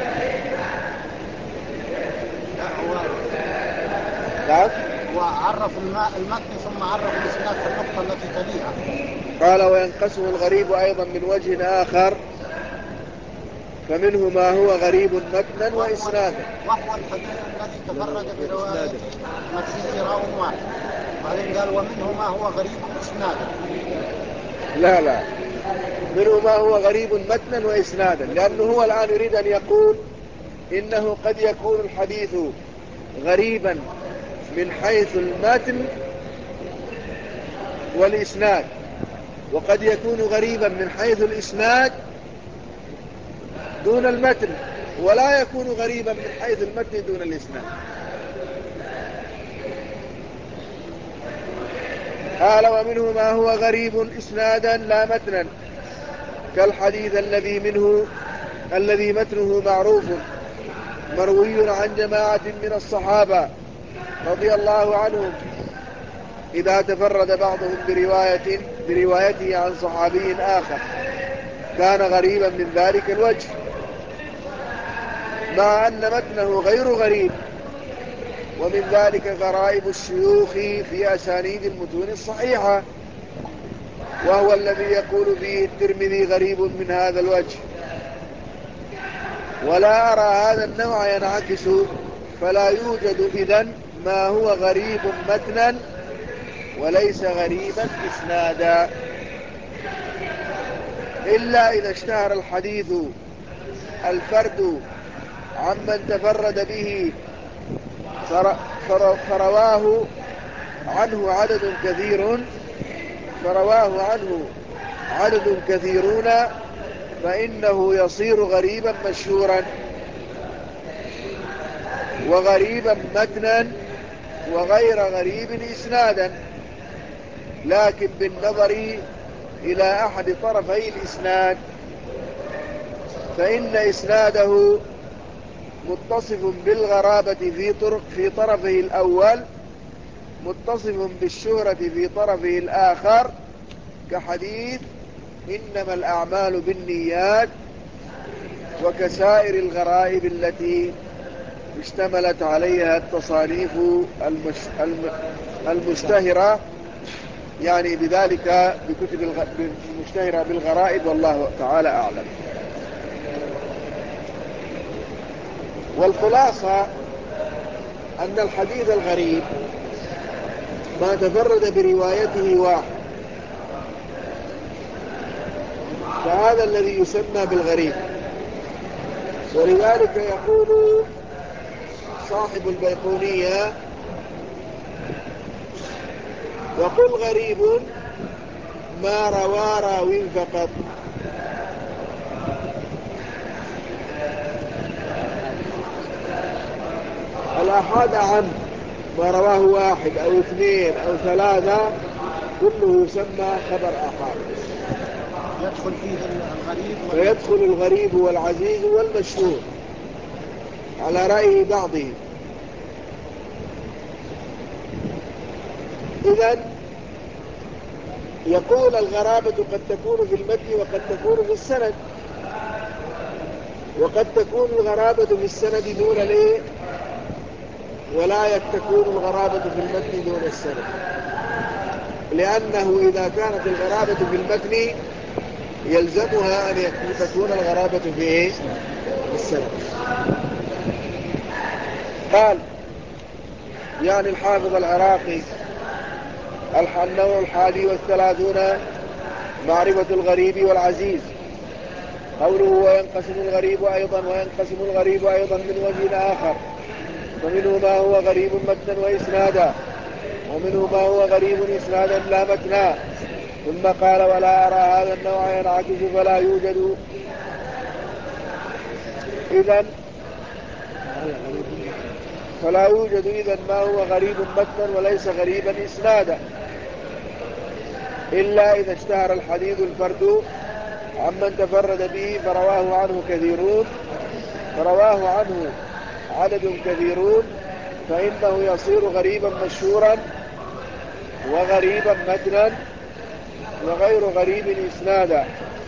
[SPEAKER 2] لا هو
[SPEAKER 1] نعم،
[SPEAKER 2] هو عرف المتن ثم عرف الإسناد في النقطة التي تليها.
[SPEAKER 1] قال: وينقسم الغريب أيضا من وجه آخر، فمنه ما هو غريب متنا وإسنادا،
[SPEAKER 2] وهو الحديث الذي تفرد برواية متنه راو واحد. بعدين قال: ومنه ما هو غريب إسنادا.
[SPEAKER 1] لا لا، منه ما هو غريب متنا وإسنادا، لأنه هو الآن يريد أن يقول إنه قد يكون الحديث غريبا من حيث المتن والإسناد، وقد يكون غريبا من حيث الإسناد دون المتن، ولا يكون غريبا من حيث المتن دون الإسناد. قال: ومنه ما هو غريب إسنادا لا متنا، كالحديث الذي منه الذي متنه معروف مروي عن جماعة من الصحابة رضي الله عنهم، إذا تفرد بعضهم برواية بروايته عن صحابي آخر كان غريبا من ذلك الوجه، مع أن متنه غير غريب ومن ذلك غرائب الشيوخ في أسانيد المتون الصحيحة، وهو الذي يقول فيه الترمذي غريب من هذا الوجه. ولا أرى هذا النوع ينعكس، فلا يوجد إذن ما هو غريب متنا وليس غريبا إسنادا، إلا إذا اشتهر الحديث الفرد عمن تفرد به فرواه عنه عدد كثير فرواه عنه عدد كثيرون فإنه يصير غريبا مشهورا وغريبا متنا وغير غريب إسنادا، لكن بالنظر إلى أحد طرفي الإسناد، فإن إسناده متصف بالغرابة في طرق في طرفه الأول، متصف بالشهرة في طرفه الآخر، كحديث إنما الأعمال بالنيات، وكسائر الغرائب التي اشتملت عليها التصانيف المش... الم... المشتهرة، يعني بذلك بكتب الغ... المشتهرة بالغرائب، والله تعالى أعلم. والخلاصة أن الحديث الغريب ما تفرد بروايته واحد، فهذا الذي يسمى بالغريب. ولذلك يقول صاحب البيقونية: وقل غريب ما روى راو فقط. الآحاد عن ما رواه واحد أو اثنين أو ثلاثة كله يسمى خبر آحاد،
[SPEAKER 2] يدخل فيه الغريب
[SPEAKER 1] فيدخل الغريب والعزيز والمشهور على رأي بعضهم. إذن يقول الغرابة قد تكون في المتن وقد تكون في السند، وقد تكون الغرابة في السند دون الايه، ولا تكون الغرابة في المتن دون السند، لأنه إذا كانت الغرابة في المتن يلزمها أن تكون الغرابة في إيه؟ في السند. قال يعني الحافظ العراقي: النوع الحادي والثلاثون معرفة الغريب والعزيز. قوله وينقسم الغريب أيضا، وينقسم الغريب أيضا من وجه آخر، فمنه ما هو غريب متنا وإسنادا، ومنه ما هو غريب إسنادا لا متنا. ثم قال: ولا أرى هذا النوع ينعكس، فلا يوجد إذن فلا يوجد إذن ما هو غريب متنا وليس غريبا إسنادا، إلا إذا اشتهر الحديث الفرد عمن تفرد به فرواه عنه كثيرون فرواه عنه عدد كثيرون فإنه يصير غريبا مشهورا وغريبا متنا وغير غريب إسنادا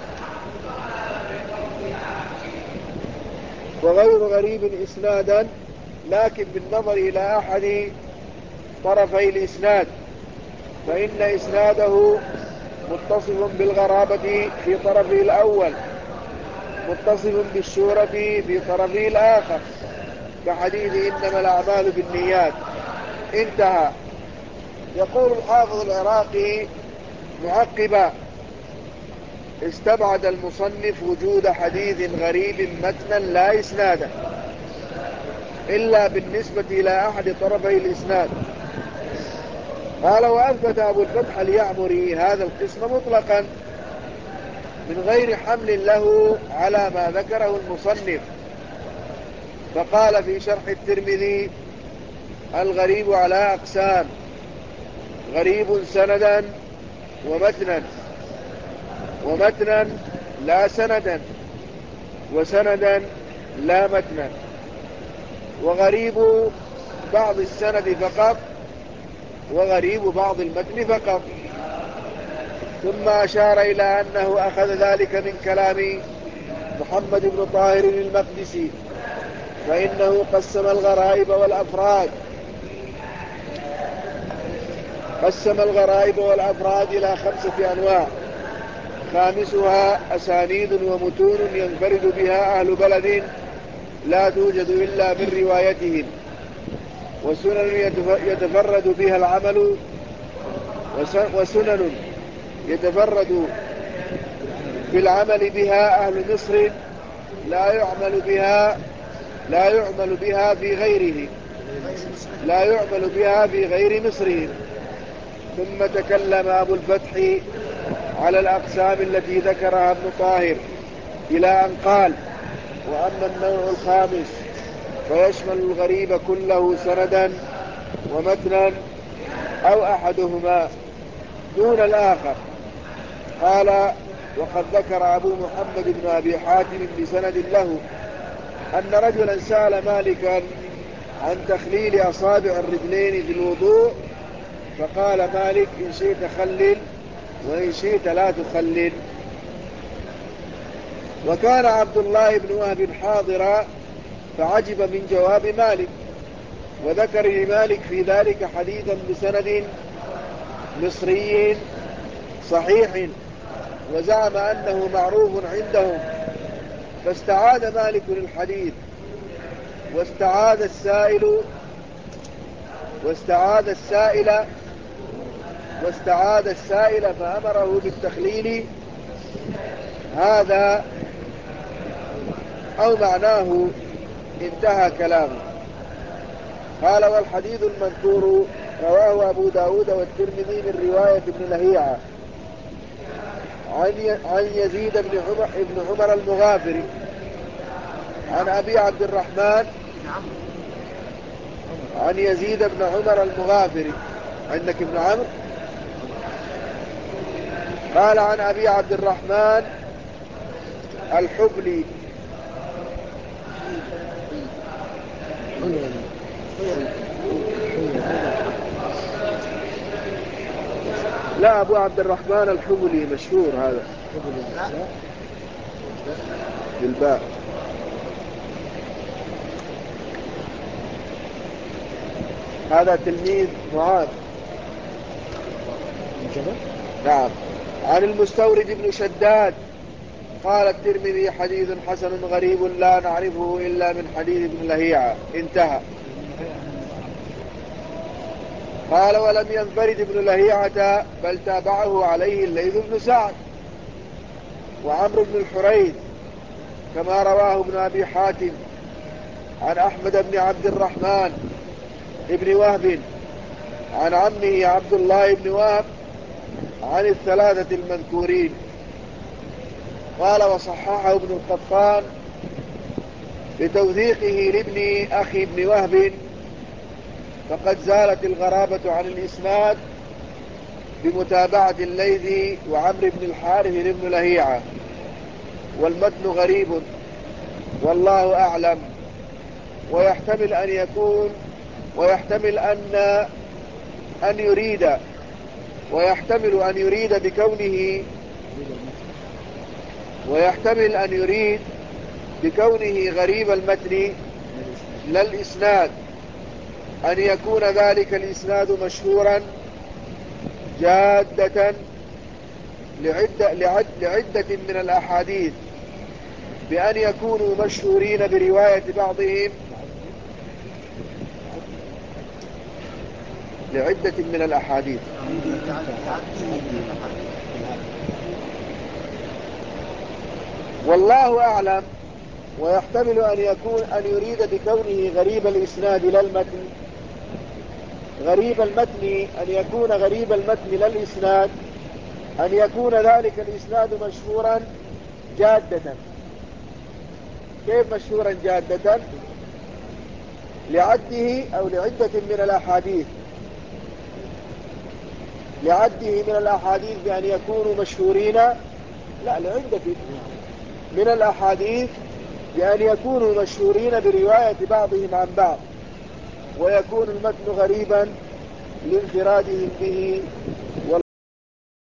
[SPEAKER 1] وغير غريب إسنادا لكن بالنظر إلى أحد طرفي الإسناد، فإن إسناده متصف بالغرابة في طرفه الأول، متصف بالشهرة في طرفه الآخر، كحديث إنما الأعمال بالنيات. انتهى. يقول الحافظ العراقي معقبا: استبعد المصنف وجود حديث غريب متنا لا إسنادا إلا بالنسبة إلى أحد طرفي الإسناد. قال: وأثبت أبو الفتح اليعمري هذا القسم مطلقا من غير حمل له على ما ذكره المصنف، فقال في شرح الترمذي: الغريب على أقسام: غريب سندا ومتنا، ومتنا لا سندا، وسندا لا متنا، وغريب بعض السند فقط، وغريب بعض المتن فقط. ثم أشار إلى أنه أخذ ذلك من كلام محمد بن طاهر المقدسي، فإنه قسم الغرائب والأفراد قسم الغرائب والأفراد إلى خمسة أنواع، خامسها أسانيد ومتون ينفرد بها أهل بلد لا توجد إلا من روايتهم، وسنن يتفرد بها العمل وسنن يتفرد بالعمل بها أهل مصر لا يعمل بها لا يعمل بها في غيره لا يعمل بها في غير مصرهم. ثم تكلم أبو الفتح على الأقسام التي ذكرها ابن طاهر إلى أن قال: وأما النوع الخامس فيشمل الغريب كله سندا ومتنا أو أحدهما دون الآخر. قال: وقد ذكر أبو محمد بن أبي حاتم بسند له أن رجلا سأل مالكا عن تخليل أصابع الرجلين في الوضوء، فقال مالك: إن شئت خلل وإن شئت لا تخلل. وكان عبد الله بن وهب حاضرا فعجب من جواب مالك، وذكر لمالك في ذلك حديثا بسند مصري صحيح، وزعم أنه معروف عندهم، فاستعاد مالك الحديث واستعاد السائل واستعاد السائل واستعاد السائل فأمره بالتخليل. هذا أو معناه انتهى كلامه. قال: والحديث المذكور رواه أبو داود والترمذي من رواية ابن لهيعة عن يزيد بن عمر, ابن عمر المغافري عن أبي عبد الرحمن عن يزيد بن عمر المغافري. عندك ابن عمرو؟ قال: عن أبي عبد الرحمن الحبلي لا، أبو عبد الرحمن الحبلي مشهور هذا بالباء. هذا تلميذ معاذ. نعم. عن المستورد بن شداد قال الترمذي: حديث حسن غريب لا نعرفه إلا من حديث ابن لهيعة. انتهى. قال: ولم ينفرد ابن لهيعة بل تابعه عليه الليث بن سعد وعمرو بن الحريث كما رواه ابن أبي حاتم عن أحمد بن عبد الرحمن ابن وهب عن عمه عبد الله بن وهب عن الثلاثة المذكورين. قال: وصححه ابن القطان بتوثيقه لابن أخي ابن وهب، فقد زالت الغرابة عن الإسناد بمتابعة الليث وعمرو بن الحارث لابن لهيعة، والمتن غريب والله أعلم. ويحتمل أن يكون ويحتمل أن أن يريد ويحتمل أن يريد بكونه ويحتمل أن يريد بكونه غريب المتن لا الإسناد أن يكون ذلك الإسناد مشهورا جادة لعدة, لعد لعدة من الأحاديث، بأن يكونوا مشهورين برواية بعضهم لعدة من الأحاديث. والله أعلم. ويحتمل أن يكون أن يريد بكونه غريب الإسناد لا المتن غريب المتن أن يكون غريب المتن لا الإسناد أن يكون ذلك الإسناد مشهورا جادة. كيف مشهورا جادة؟ لعده أو لعدة من الأحاديث لعده من الأحاديث بأن يكونوا مشهورين، لا لعدة من الأحاديث بأن يكونوا مشهورين برواية بعضهم عن بعض، ويكون المتن غريبا لانفرادهم به. والله